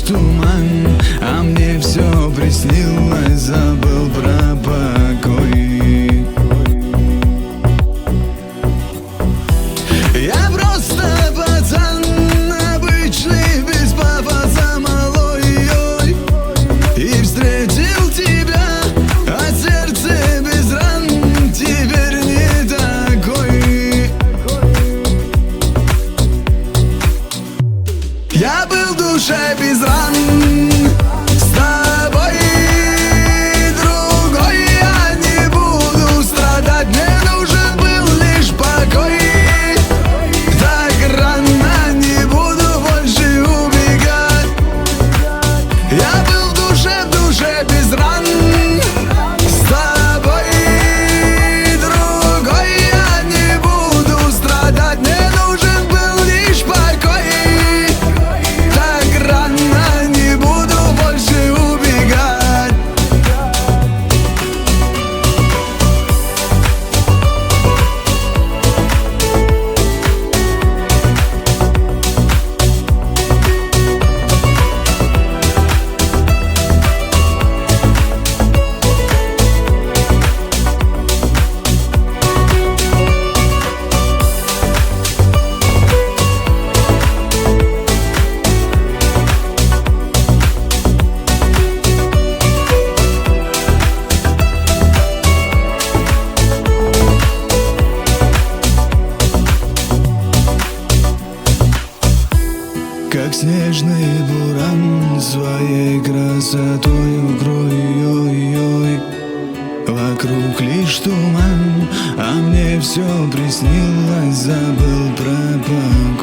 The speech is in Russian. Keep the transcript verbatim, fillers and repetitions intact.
туман, а мне все приснилось, забыл про покой. Я просто пацан, обычный, без пафоса малой, и встретил тебя, а сердце без ран теперь не такой. Я был в душе без ран с тобой, другой я не буду страдать, мне нужен был лишь покой. Так рано не буду больше убегать. Я был в душе, в душе без ран с тобой, другой я не буду страдать, мне нужен был лишь покой. Как снежный буран своей красотой укрой. Вокруг лишь туман, а мне все приснилось, забыл про покой.